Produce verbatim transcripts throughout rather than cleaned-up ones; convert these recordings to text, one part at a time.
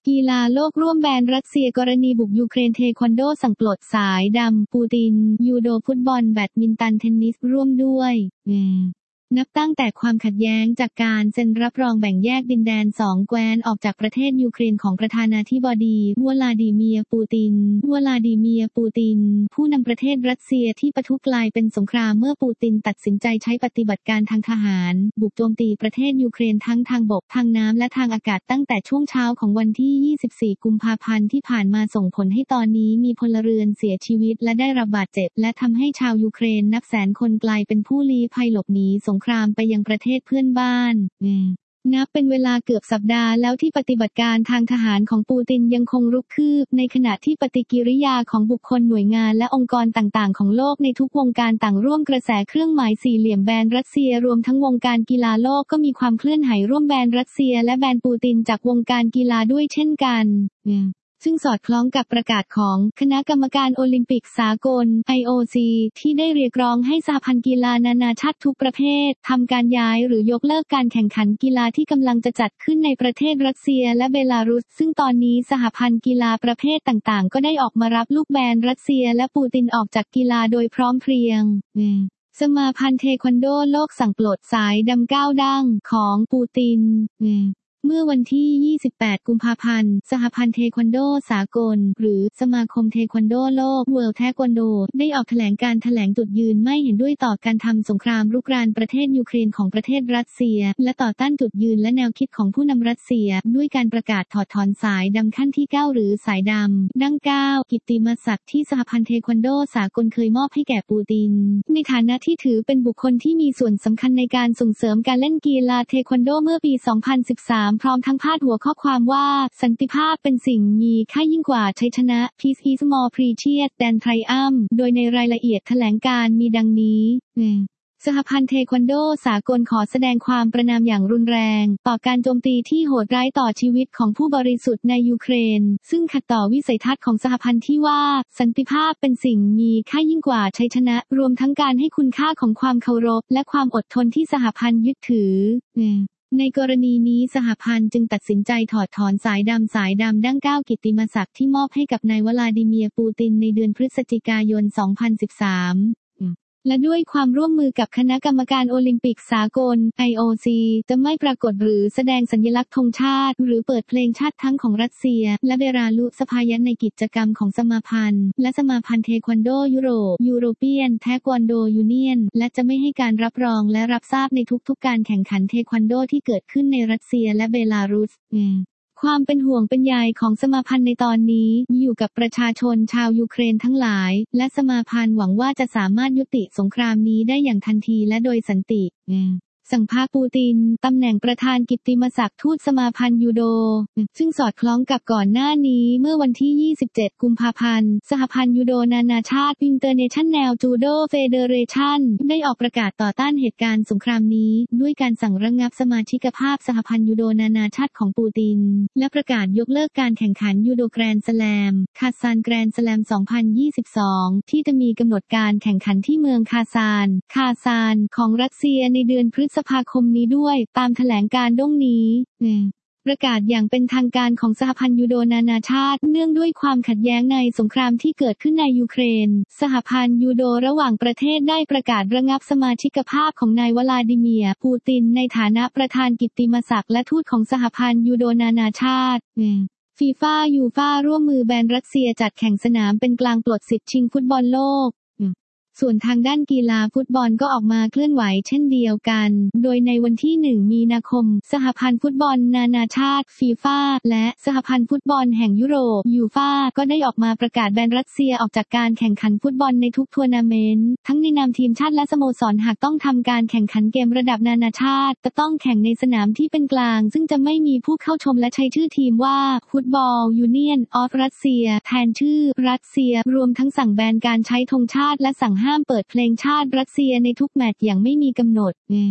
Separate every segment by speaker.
Speaker 1: กีฬาโลกร่วมแบนรัสเซียกรณีบุกยูเครนเทควันโดสั่งปลดสายดำปูตินยูโดฟุตบอลแบดมินตันเทนนิสร่วมด้วยนับตั้งแต่ความขัดแย้งจากการเซ็นรับรองแบ่งแยกดินแดนสองแคว้นออกจากประเทศยูเครนของประธานาธิบดีวลาดิเมียร์ปูตินวลาดิเมียร์ปูตินผู้นำประเทศรัสเซียที่ปะทุกลายเป็นสงครามเมื่อปูตินตัดสินใจใช้ปฏิบัติการทางทหารบุกโจมตีประเทศยูเครนทั้งทางบกทางน้ำและทางอากาศตั้งแต่ช่วงเช้าของวันที่ยี่สิบสี่กุมภาพันธ์ที่ผ่านมาส่งผลให้ตอนนี้มีพลเรือนเสียชีวิตและได้รับบาดเจ็บและทำให้ชาวยูเครนนับแสนคนกลายเป็นผู้ลี้ภัยหลบหนีสงครามไปยังประเทศเพื่อนบ้านนับเป็นเวลาเกือบสัปดาห์แล้วที่ปฏิบัติการทางทหารของปูตินยังคงรุกคืบในขณะที่ปฏิกิริยาของบุคคลหน่วยงานและองค์กรต่างๆของโลกในทุกวงการต่างร่วมกระแสเครื่องหมายสี่เหลี่ยมแบนรัสเซียรวมทั้งวงการกีฬาโลกก็มีความเคลื่อนไหวร่วมแบนรัสเซียและแบนปูตินจากวงการกีฬาด้วยเช่นกันซึ่งสอดคล้องกับประกาศของคณะกรรมการโอลิมปิกสากล ไอ โอ ซี ที่ได้เรียกร้องให้สหพันธ์กีฬานานาชาติทุกประเภททำการย้ายหรือยกเลิกการแข่งขันกีฬาที่กำลังจะจัดขึ้นในประเทศรัสเซียและเบลารุสซึ่งตอนนี้สหพันธ์กีฬาประเภทต่างๆก็ได้ออกมารับลูกแบนรัสเซียและปูตินออกจากกีฬาโดยพร้อมเพรียงสมาพันธ์เทควันโดโลกสั่งปลดสายดำก้าวดั้งของปูตินเมื่อวันที่ยี่สิบแปดกุมภาพันธ์สหพันธ์เทควันโดสากลหรือสมาคมเทควันโดโลก World Taekwondo ได้ออกแถลงการแถลงจุดยืนไม่เห็นด้วยต่อการทำสงครามรุกรานประเทศยูเครนของประเทศรัสเซียและต่อต้านจุดยืนและแนวคิดของผู้นำรัสเซียด้วยการประกาศถอดถอนสายดำขั้นที่เก้าหรือสายดำดั้งเก้ากิตติมศักดิ์ที่สหพันธ์เทควันโดสากลเคยมอบให้แก่ปูตินในฐานะที่ถือเป็นบุคคลที่มีส่วนสำคัญในการส่งเสริมการเล่นกีฬาเทควันโดเมื่อปีสองพันสิบสามพร้อมทั้งพาดหัวข้อความว่าสันติภาพเป็นสิ่งมีค่ายิ่งกว่าชัยชนะ Peace is more precious than triumph โดยในรายละเอียดแถลงการมีดังนี้สหพันธ์เทควันโดสากลขอแสดงความประณามอย่างรุนแรงต่อการโจมตีที่โหดร้ายต่อชีวิตของผู้บริสุทธิ์ในยูเครนซึ่งขัดต่อวิสัยทัศน์ของสหพันธ์ที่ว่าสันติภาพเป็นสิ่งมีค่ายิ่งกว่าชัยชนะรวมทั้งการให้คุณค่าของความเคารพและความอดทนที่สหพันธ์ยึดถือในกรณีนี้สหพันธ์จึงตัดสินใจถอดถอนสายดำสายดำดั้งเก้ากิตติมศักดิ์ที่มอบให้กับนายวลาดิเมียร์ปูตินในเดือนพฤศจิกายนสองพันสิบสามและด้วยความร่วมมือกับคณะกรรมการโอลิมปิกสากล ไอ โอ ซี จะไม่ปรากฏหรือแสดงสัญลักษณ์ธงชาติหรือเปิดเพลงชาติทั้งของรัสเซียและเบลารุสภายันในกิจกรรมของสมาพันธ์และสมาพันธ์เทควันโดยุโรปยูโรเปียนเทควันโดยูเนียนและจะไม่ให้การรับรองและรับทราบในทุกๆการแข่งขันเทควันโดที่เกิดขึ้นในรัสเซียและเบลารุสความเป็นห่วงเป็นใยของสมาพันธ์ในตอนนี้อยู่กับประชาชนชาวยูเครนทั้งหลายและสมาพันธ์หวังว่าจะสามารถยุติสงครามนี้ได้อย่างทันทีและโดยสันติสั่งพาปูตินตำแหน่งประธานกิตติมศักดิ์ทูตสมาพันธ์ยูโดซึ่งสอดคล้องกับก่อนหน้านี้เมื่อวันที่ยี่สิบเจ็ดกุมภาพันธ์สหพันธ์ยูโดนานาชาติ International Judo Federation ได้ออกประกาศต่อต้านเหตุการณ์สงครามนี้ด้วยการสั่งระงับสมาชิกภาพสหพันธ์ยูโดนานาชาติของปูตินและประกาศยกเลิกการแข่งขันยูโดแกรนด์สแลมคาซานแกรนด์สแลมสองพันยี่สิบสองที่จะมีกำหนดการแข่งขันที่เมืองคาซานคาซานของรัสเซียในเดือนพฤษภาคมนี้ด้วยตามแถลงการด้งนี้ประกาศอย่างเป็นทางการของสหพันธ์ยูโดนานาชาติเนื่องด้วยความขัดแย้งในสงครามที่เกิดขึ้นในยูเครนสหพันธ์ยูโดระหว่างประเทศได้ประกาศระงับสมาชิกภาพของนายวลาดิเมียร์ปูตินในฐานะประธานกิตติมศักดิ์และทูตของสหพันธ์ยูโดนานาชาติฟีฟ่ายูฟ่าร่วมมือแบนรัสเซียจัดแข่งสนามเป็นกลางปลดสิทธิ์ชิงฟุตบอลโลกส่วนทางด้านกีฬาฟุตบอลก็ออกมาเคลื่อนไหวเช่นเดียวกันโดยในวันที่หนึ่งมีนาคมสหพันธ์ฟุตบอลนานาชาติฟีฟ่าและสหพันธ์ฟุตบอลแห่งยุโรปยูฟ่าก็ได้ออกมาประกาศแบนรัสเซียออกจากการแข่งขันฟุตบอลในทุกทัวร์นาเมนต์ทั้งในนามทีมชาติและสโมสรหากต้องทำการแข่งขันเกมระดับนานาชาติจะต้องแข่งในสนามที่เป็นกลางซึ่งจะไม่มีผู้เข้าชมและใช้ชื่อทีมว่าฟุตบอลยูเนียนออฟรัสเซียแทนชื่อรัสเซียรวมทั้งสั่งแบนการใช้ธงชาติและสั่งห้ามเปิดเพลงชาติรัสเซียในทุกแมตช์อย่างไม่มีกำหนด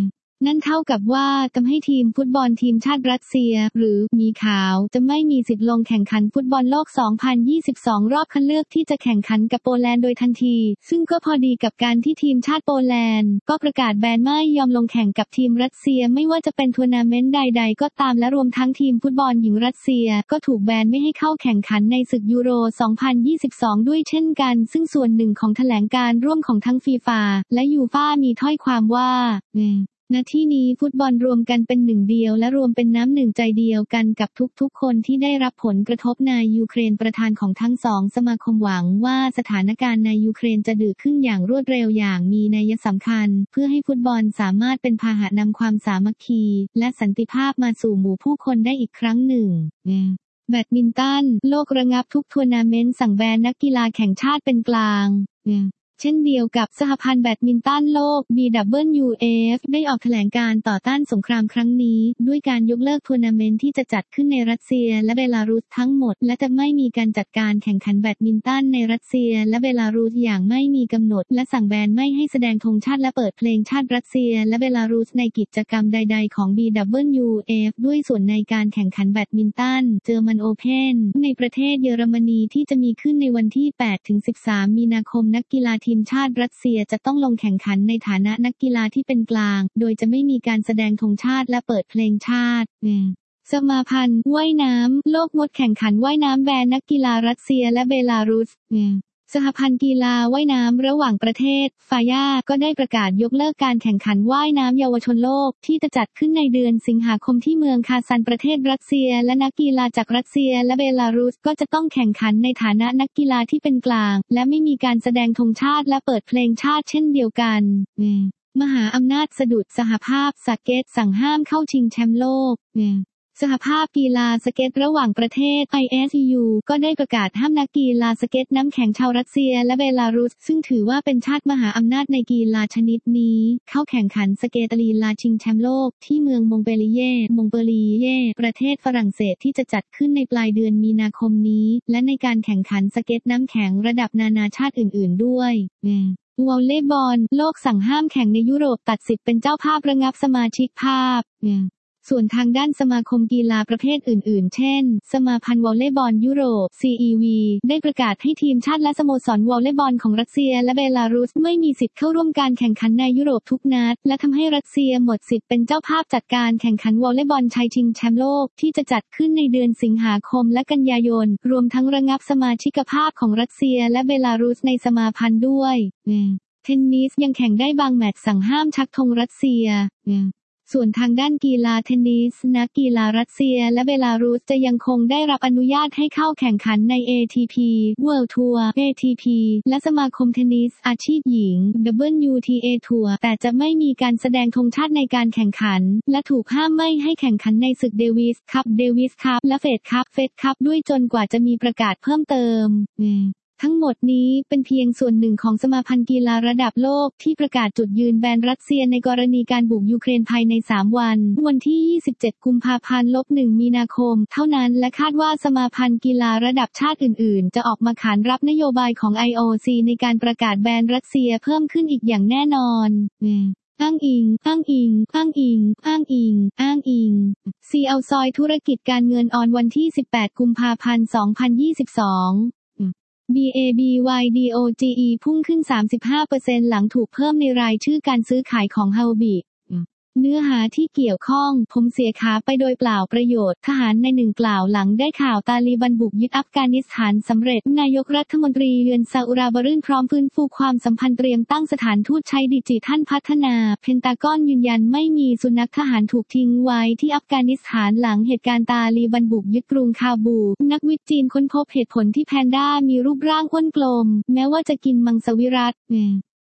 Speaker 1: นั่นเท่ากับว่าทำให้ทีมฟุตบอลทีมชาติรัสเซียหรือหมีขาวจะไม่มีสิทธิ์ลงแข่งขันฟุตบอลโลก สองพันยี่สิบสอง รอบคัดเลือกที่จะแข่งขันกับโปแลนด์โดยทันทีซึ่งก็พอดีกับการที่ทีมชาติโปแลนด์ก็ประกาศแบนไม่ยอมลงแข่งกับทีมรัสเซียไม่ว่าจะเป็นทัวร์นาเมนต์ใดๆก็ตามและรวมทั้งทีมฟุตบอลหญิงรัสเซียก็ถูกแบนไม่ให้เข้าแข่งขันในศึกยูโร สองพันยี่สิบสอง ด้วยเช่นกันซึ่งส่วนหนึ่งของแถลงการร่วมของทั้งฟีฟาและยูฟ่ามีถ้อยความว่าณที่นี้ฟุตบอลรวมกันเป็นหนึ่งเดียวและรวมเป็นน้ำหนึ่งใจเดียวกันกับทุกๆคนที่ได้รับผลกระทบในยูเครนประธานของทั้งสองสมาคมหวังว่าสถานการณ์ในยูเครนจะดื้อขึ้นอย่างรวดเร็วอย่างมีนัยสำคัญเพื่อให้ฟุตบอลสามารถเป็นพาหะนำความสามัคคีและสันติภาพมาสู่หมู่ผู้คนได้อีกครั้งหนึ่งแบดมินตันโลกระงับทุกทัวร์นาเมนต์สั่งแบนนักกีฬาแข่งชาติเป็นกลางเช่นเดียวกับสหพันธ์แบดมินตันโลก บี ดับเบิลยู เอฟ ได้ออกแถลงการต่อต้านสงครามครั้งนี้ด้วยการยกเลิกทัวร์นาเมนต์ที่จะจัดขึ้นในรัสเซียและเบลารุสทั้งหมดและจะไม่มีการจัดการแข่งขันแบดมินตันในรัสเซียและเบลารุสอย่างไม่มีกำหนดและสั่งแบนไม่ให้แสดงธงชาติและเปิดเพลงชาติรัสเซียและเบลารุสในกิจกรรมใดๆของ บี ดับเบิลยู เอฟ ด้วยส่วนในการแข่งขันแบดมินตันเจอร์มันโอเพ่นในประเทศเยอรมนีที่จะมีขึ้นในวันที่ แปดถึงสิบสาม มีนาคมนักกีฬาทีมชาติรัสเซียจะต้องลงแข่งขันในฐานะนักกีฬาที่เป็นกลางโดยจะไม่มีการแสดงธงชาติและเปิดเพลงชาติสมาพันธ์ว่ายน้ำโลกงดแข่งขันว่ายน้ำแบนนักกีฬารัสเซียและเบลารุสสหพันธ์กีฬาว่ายน้ำระหว่างประเทศฟายาก็ได้ประกาศยกเลิกการแข่งขันว่ายน้ำเยาวชนโลกที่จะจัดขึ้นในเดือนสิงหาคมที่เมืองคาซันประเทศรัสเซียและนักกีฬาจากรัสเซียและเบลารุสก็จะต้องแข่งขันในฐานะนักกีฬาที่เป็นกลางและไม่มีการแสดงธงชาติและเปิดเพลงชาติเช่นเดียวกันมหาอำนาจสะดุดสหภาพสเก็ตสั่งห้ามเข้าชิงแชมป์โลกสหภาพกีฬาสเก็ตระหว่างประเทศ ไอ เอส ยู ก็ได้ประกาศห้ามนักกีฬาสเก็ตน้ำแข็งชาวรัสเซียและเบลารุสซึ่งถือว่าเป็นชาติมหาอำนาจในกีฬาชนิดนี้เข้าแข่งขันสเกตลีลาชิงแชมป์โลกที่เมืองมงเปลีเย่มงเปลีเย่ประเทศฝรั่งเศสที่จะจัดขึ้นในปลายเดือนมีนาคมนี้และในการแข่งขันสเก็ตน้ำแข็งระดับนานาชาติอื่นๆด้วยวอลเลย์บอลโลกสั่งห้ามแข่งในยุโรปตัดสิทธิ์เป็นเจ้าภาพระงับสมาชิกภาพส่วนทางด้านสมาคมกีฬาประเภทอื่นๆเช่นสมาพันธ์วอลเลย์บอลยุโรป ซี อี วี ได้ประกาศให้ทีมชาติและสโมสรวอลเลย์บอลของรัสเซียและเบลารุสไม่มีสิทธิ์เข้าร่วมการแข่งขันในยุโรปทุกนัดและทำให้รัสเซียหมดสิทธิ์เป็นเจ้าภาพจัดการแข่งขันวอลเลย์บอลชายชิงแชมป์โลกที่จะจัดขึ้นในเดือนสิงหาคมและกันยายนรวมทั้งระงับสมาชิกภาพของรัสเซียและเบลารุสในสมาพันธ์ด้วยเทนนิสยังแข่งได้บางแมตช์สั่งห้ามชักธงรัสเซียส่วนทางด้านกีฬาเทนนิสนักกีฬารัสเซียและเบลารุสจะยังคงได้รับอนุญาตให้เข้าแข่งขันใน เอ ที พี World Tour เอ ที พี และสมาคมเทนนิสอาชีพหญิง ดับเบิลยู ที เอ Tour แต่จะไม่มีการแสดงธงชาติในการแข่งขันและถูกห้ามไม่ให้แข่งขันในศึกเดวิสคัพเดวิสคัพและเฟดคัพเฟดคัพด้วยจนกว่าจะมีประกาศเพิ่มเติมทั้งหมดนี้เป็นเพียงส่วนหนึ่งของสมาพันธ์กีฬาระดับโลกที่ประกาศจุดยืนแบนรัสเซียในกรณีการบุกยูเครนภายในสามวันวันที่ยี่สิบเจ็ดกุมภาพันธ์ หนึ่ง มีนาคมเท่านั้นและคาดว่าสมาพันธ์กีฬาระดับชาติอื่นๆจะออกมาขานรับนโยบายของ ไอ โอ ซี ในการประกาศแบนรัสเซียเพิ่มขึ้นอีกอย่างแน่นอนอ้างอิงอ้างอิงอ้างอิงอ้างอิงอ้างอิงซีเอาซอยธุรกิจการเงินออนวันที่สิบแปดกุมภาพันธ์ สองพันยี่สิบสองบี เอ บี วาย ดี โอ จี อี พุ่งขึ้น สามสิบห้าเปอร์เซ็นต์ หลังถูกเพิ่มในรายชื่อการซื้อขายของเฮาบิเนื้อหาที่เกี่ยวข้องผมเสียขาไปโดยเปล่าประโยชน์ทหารในหนึ่งกล่าวหลังได้ข่าวตาลีบันบุกยึดอัฟกานิสถานสำเร็จนายกรัฐมนตรีเยือนซาอุราบรื่นพร้อมฟื้นฟูความสัมพันธ์เตรียมตั้งสถานทูตใช้ดิจิทัลพัฒนาเพนตากอนยืนยันไม่มีสุนัขทหารถูกทิ้งไว้ที่อัฟกานิสถานหลังเหตุการณ์ตาลีบันบุกยึดกรุงคาบูนักวิจัยจีนค้นพบเหตุผลที่แพนด้ามีรูปร่างอ้วนกลมแม้ว่าจะกินมังสวิรัติ